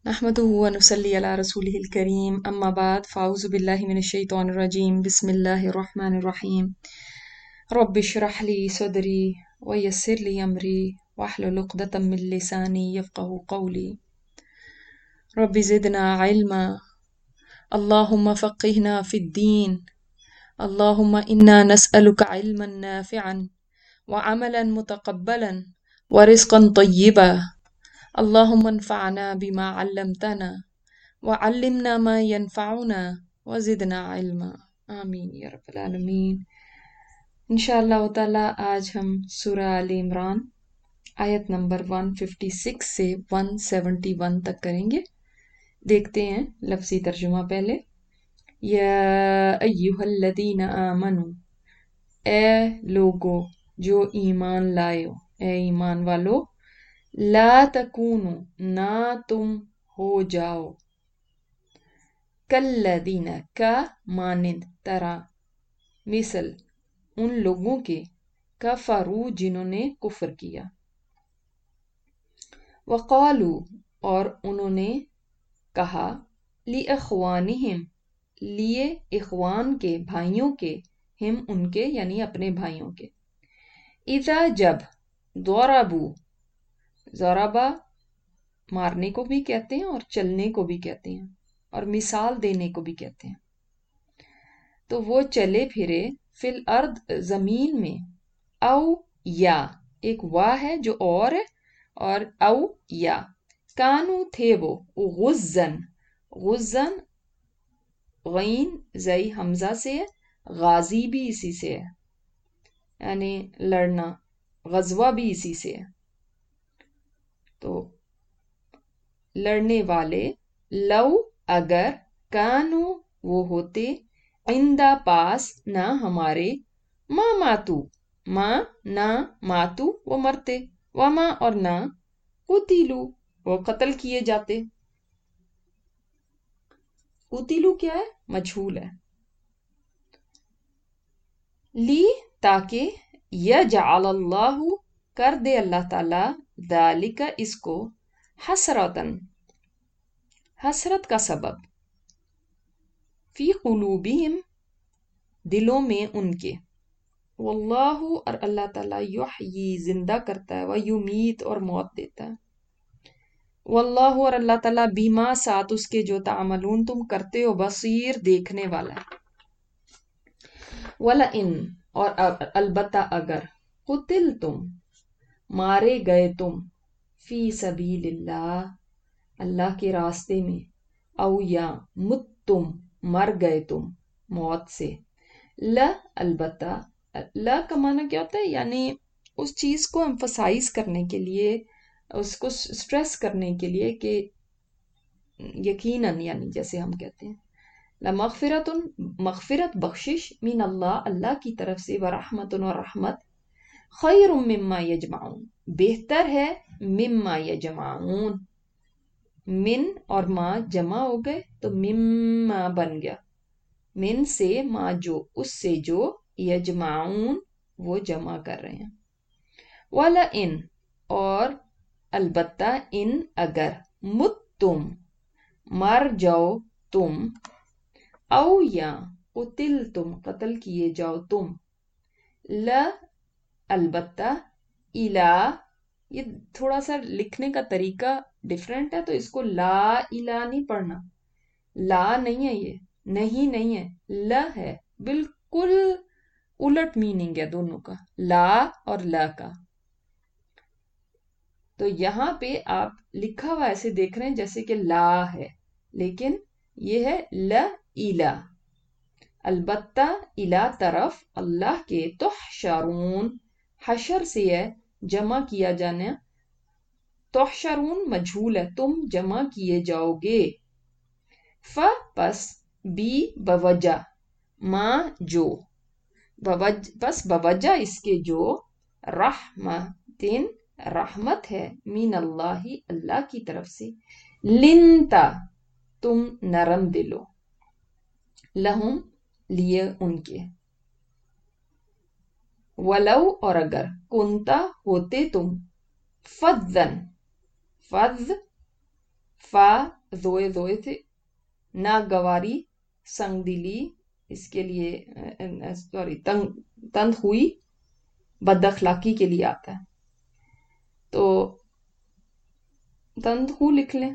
نحمده ونصلي على رسوله الكريم أما بعد فأعوذ بالله من الشيطان الرجيم بسم الله الرحمن الرحيم رب اشرح لي صدري ويسر لي أمري واحلل عقدة من لساني يفقه قولي رب زدنا علما اللهم فقهنا في الدين اللهم إنا نسألك علما نافعا وعملا متقبلا ورزقا طيبا اللهم انفعنا بما علمتنا وعلمنا ما ينفعنا وزدنا علما آمین یا رب العالمین۔ انشاءاللہ تعالی آج ہم سورہ آل عمران آیت نمبر 156 سے 171 تک کریں گے۔ دیکھتے ہیں لفظی ترجمہ پہلے۔ یا ایہا الذین آمنوا، اے لوگو جو ایمان لائے ہو، اے ایمان والو، لا تکونو، نہ تم ہو جاؤ، کالذین، کا مانند، طرح، مثل ان لوگوں کے، کفروا جنہوں نے کفر کیا، وقالو اور انہوں نے کہا، لِإِخْوَانِهِمْ لیے اخوان کے، بھائیوں کے، ہم ان کے یعنی اپنے بھائیوں کے، اذا جب، ضربوا، ضربا مارنے کو بھی کہتے ہیں اور چلنے کو بھی کہتے ہیں اور مثال دینے کو بھی کہتے ہیں، تو وہ چلے پھرے فی الارض زمین میں، او یا، ایک وا ہے جو اور ہے، اور او یا، کانو تھے وہ، غزن، غزن غین زئی حمزہ سے ہے، غازی بھی اسی سے ہے، یعنی لڑنا، غزوہ بھی اسی سے ہے، تو لڑنے والے، لو اگر، کانو وہ ہوتے، عندہ پاس، نہ ہمارے، ما ماتو، ماں نہ، ماتو وہ مرتے، وما اور نہ، قتلو وہ قتل کیے جاتے۔ قتلو کیا ہے؟ مجھول ہے۔ لی تاکہ، یجعل اللہ کر دے اللہ تعالی، ذالک اس کو، حسرتن حسرت کا سبب، فی قلوبہم دلوں میں ان کے، واللہ اور اللہ تعالیٰ، یحیی زندہ کرتا ہے، ویمیت اور موت دیتا ہے، واللہ اور اللہ تعالیٰ، بیما ساتھ اس کے جو تعملون تم کرتے ہو، بصیر دیکھنے والا ہے۔ وَلَئِن اور البتہ اگر، قتل تم مارے گئے تم، فی سبیل اللہ اللہ کے راستے میں، او یا مت تم مر گئے تم موت سے، لا البتہ، لا کا معنی کیا ہوتا ہے؟ یعنی اس چیز کو ایمفسائز کرنے کے لیے، اس کو سٹریس کرنے کے لیے کہ یقیناً، یعنی جیسے ہم کہتے ہیں، لمغفرت مغفرت بخشش، من اللہ اللہ کی طرف سے، ورحمت اور رحمت، خیر مما یجمعون بہتر ہے، مما یجمعون من اور ما جمع ہو گئے تو مما بن گیا، من سے، ما جو اس سے جو، یجمعون وہ جمع کر رہے ہیں، وَلَئِن اور البتہ، ان اگر، مت تم مر جاؤ تم، او یا قتل تم قتل کیے جاؤ تم، لا البتہ، الا یہ تھوڑا سا لکھنے کا طریقہ ڈیفرنٹ ہے، تو اس کو لا الا نہیں پڑھنا، لا نہیں ہے، یہ نہیں ہے، لا ہے، بالکل الٹ میننگ ہے دونوں کا، لا اور لا کا۔ تو یہاں پہ آپ لکھا ہوا ایسے دیکھ رہے ہیں جیسے کہ لا ہے، لیکن یہ ہے لا الا، البتہ الا طرف اللہ کے، تحشرون حشر سے ہے، جمع کیا جانا، تحشرون مجھول ہے، تم جمع کیے جاؤ گے، پس بی بوجہ، ما جو، پس بوجہ اس کے جو، رحمتن رحمت ہے، من اللہ اللہ کی طرف سے، لنتا تم نرم دلو، لہم لیے ان کے، ولو اور اگر، کنتا ہوتے تم، فظن فظ فا دوئے دوئے تھے، ناگواری سنگ دلی اس کے لیے سوری تند ہوئی بد اخلاقی کے لیے آتا ہے، تو تند ہو لکھ لیں.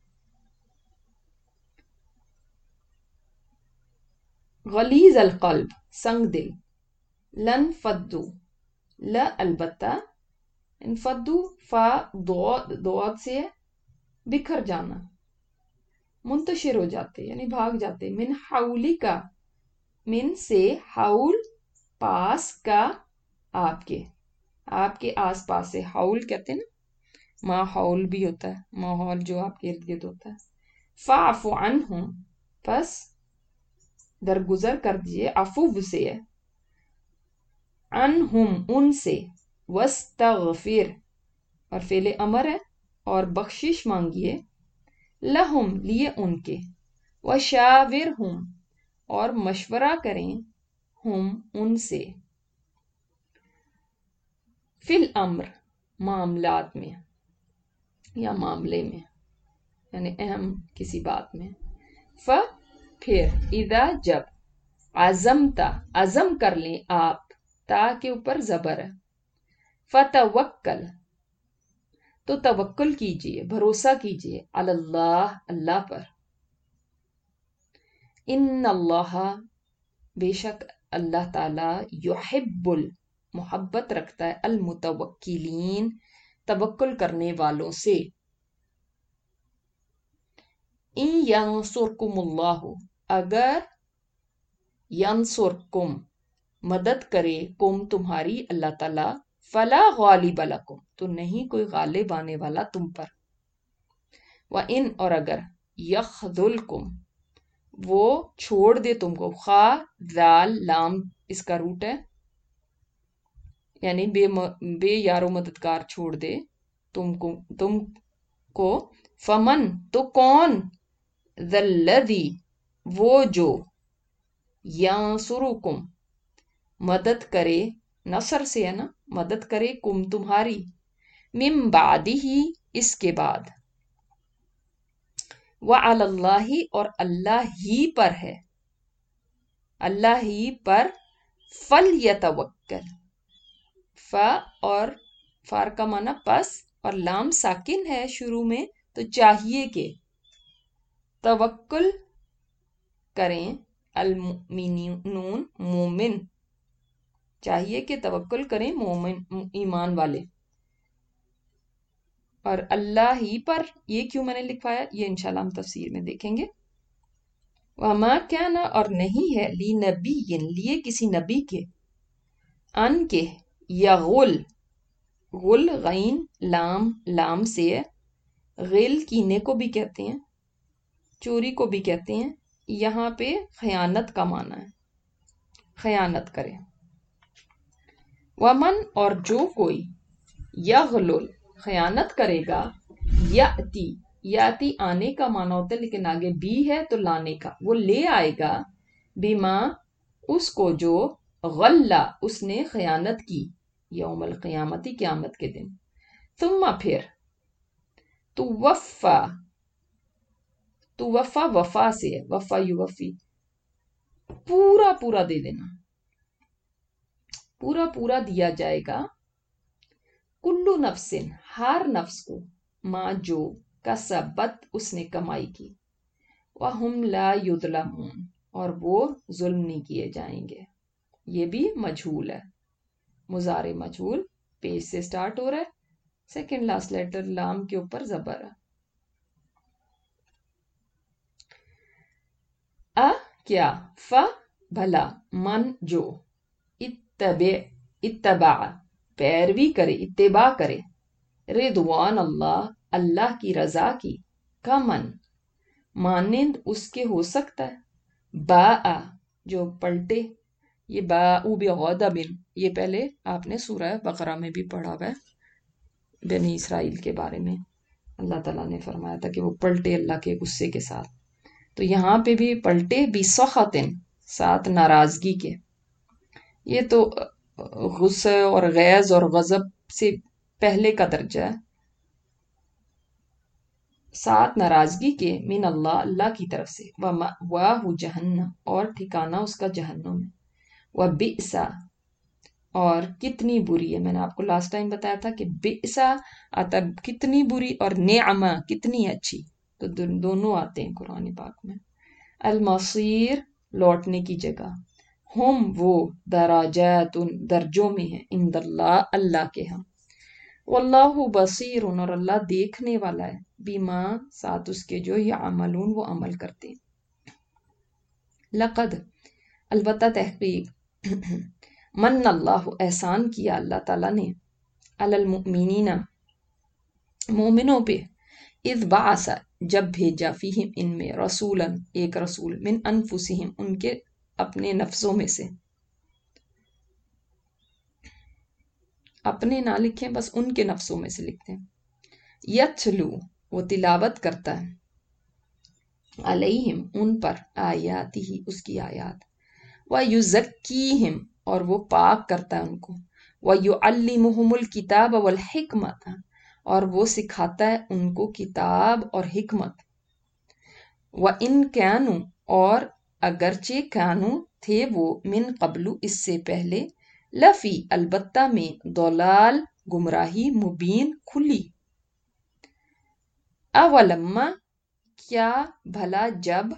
غلیظ القلب سنگ دل، لن فدو لا البتہ، انفدو فا دعات سے بکھر جانا، منتشر ہو جاتے یعنی بھاگ جاتے. من حولی کا، من سے حول پاس کا آپ کے آس پاس سے، حول کہتے ہیں نا، ماحول بھی ہوتا ہے، ماحول جو آپ کے ارد گرد ہوتا ہے. فاعف عنہم پس درگزر کر دیجئے، عفو سے ہے، عنہم ان سے، واستغفر اور فعل امر ہے اور بخشش مانگیے، لہم لیے ان کے، وشاورہم اور مشورہ کریں ہم ان سے، فی الامر معاملات میں یا معاملے میں یعنی اہم کسی بات میں. پھر اذا جب، عزمتا عزم کر لیں آپ، تا کے اوپر زبر ہے، فتوکل تو توکل کیجئے، بھروسہ کیجئے، علی اللہ اللہ پر. ان اللہ بے شک اللہ تعالی، یحب محبت رکھتا ہے، المتوکلین توکل کرنے والوں سے. ان ینصرکم اللہ اگر ینصرکم مدد کرے، کم تمہاری اللہ تعالی، فلا غالب لکم تو نہیں کوئی غالب آنے والا تم پر. وَإِنْ اور اگر یخذلکم وہ چھوڑ دے تم کو، خا ذال لام اس کا روٹ ہے یعنی بے یار و مددگار چھوڑ دے تم کو، فمن تو کون، ذلذی وہ جو، ینصرکم مدد کرے، نصر سے ہے نا، مدد کرے کم تمہاری، من بعدہ اس کے بعد، وعلی اللہ اور اللہ ہی پر ہے، اللہ ہی پر، فلیتوکل فا اور فار کا معنی پس اور لام ساکن ہے شروع میں تو چاہیے کہ توکل کریں، المؤمنون مومن چاہیے کہ توکل کریں مومن ایمان والے. اور اللہ ہی پر یہ کیوں میں نے لکھوایا یہ انشاءاللہ ہم تفسیر میں دیکھیں گے. وما کان اور نہیں ہے، لی نبی لیے کسی نبی کے، ان کے، یغل غل غین لام سے ہے، غل کینے کو بھی کہتے ہیں، چوری کو بھی کہتے ہیں، یہاں پہ خیانت کا معنی ہے، خیانت کرے. ومن اور جو کوئی، یغلل خیانت کرے گا، یاتی آنے کا معنی ہوتا ہے لیکن آگے بھی ہے تو لانے کا، وہ لے آئے گا، بما اس کو جو، غلہ اس نے خیانت کی، یوم القیامتی قیامت کے دن. ثم پھر، توفا وفا سے ہے، وفا یوفی پورا پورا دے دینا، پورا پورا دیا جائے گا، کلو نفس ہر نفس کو، ماں جو، کسبت اس نے کمائی کی، وہم لا یظلمون اور وہ ظلم نہیں کیے جائیں گے. یہ بھی مجھول ہے، مضارع مجھول، پیش سے سٹارٹ ہو رہا ہے، سیکنڈ لاسٹ لیٹر لام کے اوپر زبر ہے. کیا، بھلا، من جو، اتبع پیروی کرے، اتباع کرے، رضوان اللہ اللہ کی رضا کی، کا من مانند اس کے ہو سکتا ہے، باء جو پلٹے، یہ باء بغضب یہ پہلے آپ نے سورہ بقرہ میں بھی پڑھا ہوا ہے، بنی اسرائیل کے بارے میں اللہ تعالیٰ نے فرمایا تھا کہ وہ پلٹے اللہ کے غصے کے ساتھ، تو یہاں پہ بھی پلٹے بسخطن ساتھ ناراضگی کے. یہ تو غصے اور غیظ اور غضب سے پہلے کا درجہ ہے. ساتھ ناراضگی کے، من اللہ اللہ کی طرف سے، وَمَأْوَاهُ جہنم اور ٹھکانہ اس کا جہنم ہے، وَبِئْسَ اور کتنی بری ہے، میں نے آپ کو لاسٹ ٹائم بتایا تھا کہ بئسا آتا کتنی بری اور نعمہ کتنی اچھی، تو دونوں آتے ہیں قرآن پاک میں۔ المصیر لوٹنے کی جگہ، ہم وہ دراجات درجوں میں ہیں، عند اللہ اللہ کے ہاں، واللہ بصیر اور اللہ دیکھنے والا ہے، بیما ساتھ اس کے جو یعملون وہ عمل کرتے ہیں۔ لقد البتہ تحقیق من اللہ احسان کیا اللہ تعالیٰ نے علی المؤمنین مومنوں پہ، اذ بعث جب بھیجا فیہم ان میں رسولا ایک رسول، من انفسہم ان کے اپنے نفسوں میں سے، اپنے نہ لکھیں بس ان کے نفسوں میں سے لکھتے ہیں، یتلو وہ تلاوت کرتا ہے، علیہم ان پر، آیاتی ہی اس کی آیات، وَيُزَكِّيهِمْ اور وہ پاک کرتا ہے ان کو، وَيُعَلِّمُهُمُ الْكِتَابَ وَالْحِكْمَةَ اور وہ سکھاتا ہے ان کو کتاب اور حکمت، وَإِنْ كَانُوا اور اگرچہ کانو تھے وہ، من قبل اس سے پہلے، لفی البتہ میں، ضلال گمراہی، مبین کھلی، اولما کیا بھلا جب،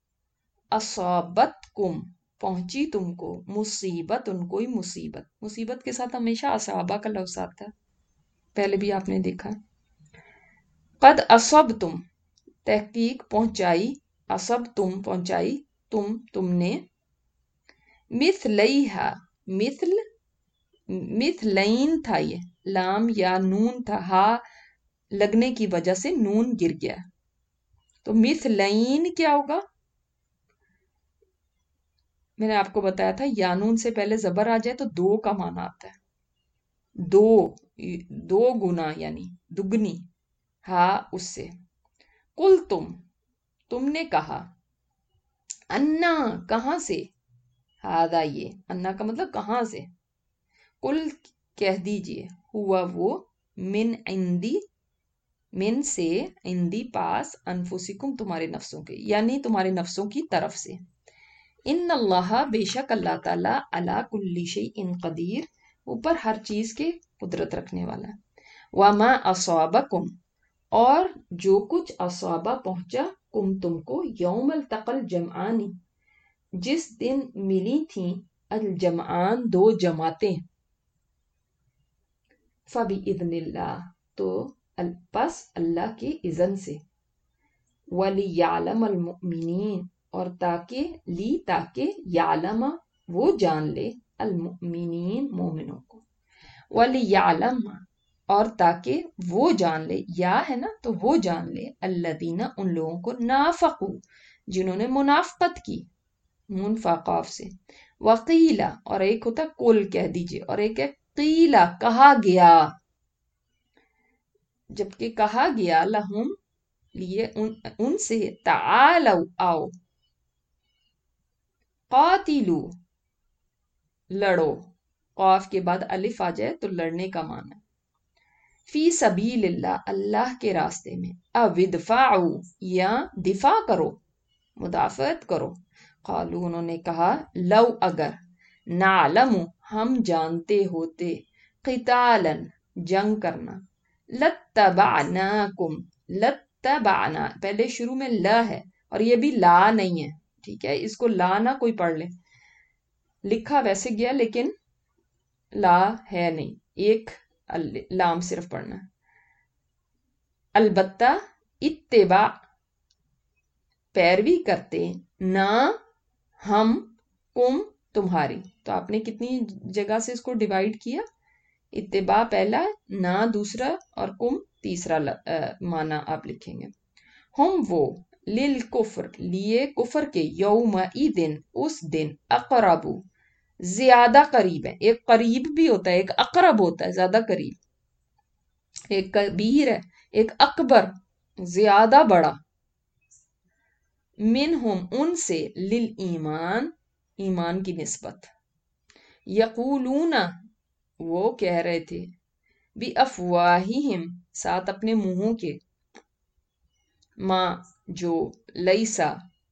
اصابتکم پہنچی تم کو، مصیبت ان کوئی مصیبت، مصیبت کے ساتھ ہمیشہ اصابہ کا لفظ آتا ہے، پہلے بھی آپ نے دیکھا، قد اصبتم تحقیق پہنچائی، اصبتم پہنچائی، تم نے، مثلیہا مثلین تھا یہ، لام یا نون تھا، ہا لگنے کی وجہ سے نون گر گیا، تو مثلین کیا ہوگا، میں نے آپ کو بتایا تھا یانون سے پہلے زبر آ جائے تو دو کا معنی آتا ہے، دو گنا یعنی دگنی، ہاں اس سے، کل تم نے کہا، انا کہاں سے، ہادا یہ انا کا مطلب کہاں سے، کل کہہ دیجئے، ہوا وہ، من عندی من سے، عندی پاس، انفسکم تمہارے نفسوں کے، یعنی تمہارے نفسوں کی طرف سے، ان اللہ بے شک اللہ تعالیٰ علی کل شیء قدیر اوپر ہر چیز کے قدرت رکھنے والا ہے، وما اصابکم اور جو کچھ اصابہ پہنچا، کم تم کو، یوم التقى الجمعان جس دن ملی تھیں، الجمعان دو جماعتیں، فبإذن اللہ تو پس اللہ کے اذن سے، وَلِيَعْلَمَ الْمُؤْمِنِينَ اور تاکہ یعلم وہ جان لے، المؤمنین مومنوں کو، وَلِيَعْلَمَ اور تاکہ وہ جان لے، یا ہے نا تو وہ جان لے، الذین ان لوگوں کو، نافقوا جنہوں نے منافقت کی، منفقاف سے، وقیلا اور ایک ہوتا کل کہہ دیجئے، اور ایک ہے قیلا کہا گیا، جبکہ کہا گیا، لہم لیے ان سے، تعالو آؤ، قاتلو لڑو، قاف کے بعد الف آ جائے تو لڑنے کا معنی، فی سبیل اللہ اللہ کے راستے میں، او ادفعوا یا دفاع کرو، مدافعت کرو، قالو انہوں نے کہا، لو اگر، نعلم ہم جانتے ہوتے، قتالا جنگ کرنا، لتبعناکم لتبعنا پہلے شروع میں لا ہے اور یہ بھی لا نہیں ہے، ٹھیک ہے، اس کو لا نہ کوئی پڑھ لے، لکھا ویسے گیا لیکن لا ہے نہیں، ایک لام صرف پڑھنا ہے، البتہ اتباع پیروی کرتے، نہ ہم، کم تمہاری، تو آپ نے کتنی جگہ سے اس کو ڈیوائیڈ کیا، اتباع پہلا، نہ دوسرا، اور کم تیسرا معنی آپ لکھیں گے، ہم وہ، للکفر لیے کفر کے، یومئذ اس دن، اقرب زیادہ قریب ہے، ایک قریب بھی ہوتا ہے، ایک اقرب ہوتا ہے زیادہ قریب، ایک کبیر ہے، ایک اکبر زیادہ بڑا، منہم ان سے، للایمان ایمان کی نسبت، یقولون وہ کہہ رہے تھے، بافواہہم ساتھ اپنے منہوں کے، माँ जो लैसा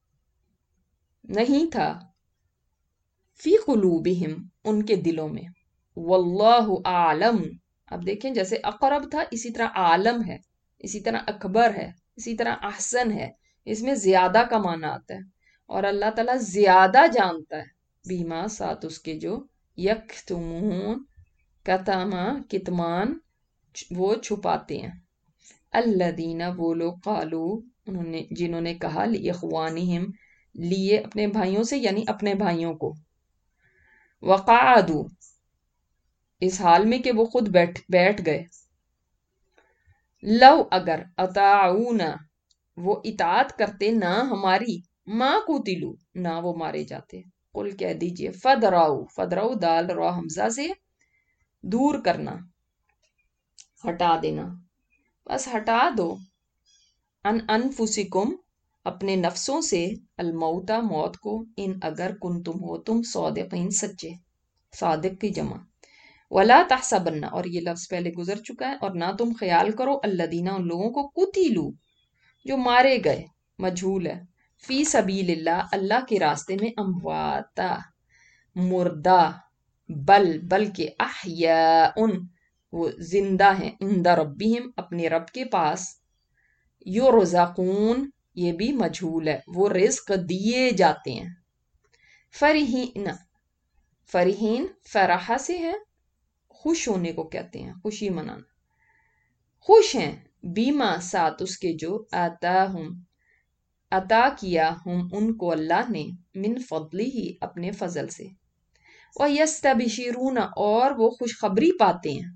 नहीं था फी कुलूबिहिम उनके दिलों में, वल्लाहु आलम। अब देखें जैसे अकरब था इसी तरह आलम है, इसी तरह अकबर है, इसी तरह अहसन है, इसमें ज्यादा का माना आता है। और अल्लाह ताला ज्यादा जानता है बीमा साथ उसके जो यक्तुमून कतमा कितमान वो छुपाते हैं। अल्लदीना वो लोग कालू उन्होंने जिन्होंने कहा लिइख्वानिहिम लिए अपने भाइयों से यानी अपने भाइयों को, वक़ादू इस हाल में कि वो खुद बैठ बैठ गए, लव अगर अताऊना वो इताअत करते ना हमारी, माँ कुतिलू ना वो मारे जाते। कुल कह दीजिए फदराऊ, फदराऊ दाल रा हमजा से दूर करना, हटा देना, बस हटा दो, अन अनफुसिकुम अपने नफ्सों से, अलमौता मौत को, इन अगर कुन तुम हो तुम सौदिकीन सच्चे, सादिक की जमा, वला तहसबन्ना और ये लफ्ज पहले गुजर चुका है, और ना तुम ख्याल करो अल्लदीना उन लोगों को कुतिलू जो मारे गए, मजहूल है, फी सबीलिल्लाह अल्लाह के रास्ते में, अमवाता मुर्दा, बल्कि अहयाउन वो जिंदा हैं, इंदा रब्बिहिम अपने रब के पास, युरज़क़ून ये भी मजहूल है, वो रिज्क दिए जाते हैं। फरहीन फरहीन फराहा से है, खुश होने को कहते हैं, खुशी मनाना, खुश हैं, बीमा साथ उसके जो आता हम अता किया हम उनको अल्लाह ने, मिन फضली ही अपने फजल से, और यस्तबिशिरून और वो खुशखबरी पाते हैं।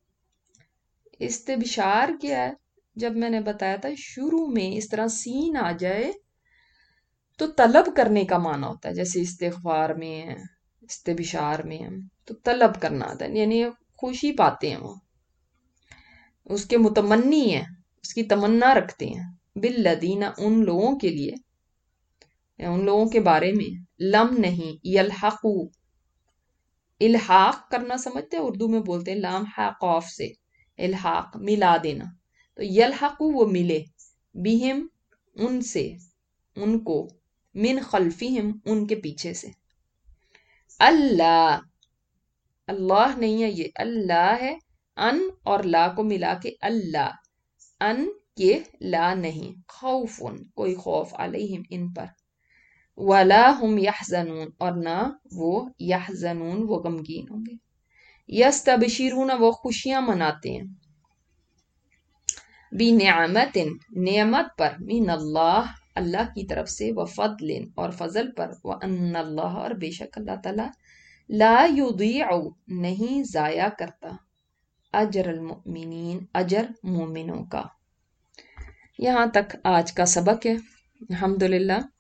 इस्तिबशार क्या है? जब मैंने बताया था शुरू में इस तरह सीन आ जाए तो तलब करने का माना होता है, जैसे इस्तिग़फ़ार में है, इस्तिबशार में है, तो तलब करना आता है, यानी खुशी पाते हैं, वो उसके मुतमन्नी है, उसकी तमन्ना रखते हैं, बिल्लदीना उन लोगों के लिए या उन लोगों के बारे में, लम नहीं यलहकू इल्हाक करना समझते हैं, उर्दू में बोलते हैं लाम हा कौफ से इल्हाक मिला देना, तो यलहकू वो मिले, बिहिम उनसे उनको, मिन खल्फिहिम उनके पीछे से। अल्लाह अल्लाह नहीं है, ये अल्लाह है, अन और ला को मिला के अल्लाह, अन के ला नहीं, खौफुन कोई खौफ, अलैहिम इन पर, वला हम यहजनून और ना वो यहजनून वो गमगीन होंगे, यस्तबशिरून वो खुशियां मनाते हैं, बी नियामतिन नेमत पर, मिन अल्लाह अल्लाह की तरफ से, व फदलिन और फजल पर, व अन्नल्लाह और बेशक अल्लाह ताला, ला युदीउ नहीं जाया करता, अजर अलमुमिनीन अजर मोमिनों का। यहाँ तक आज का सबक है। अल्हम्दुलिल्लाह।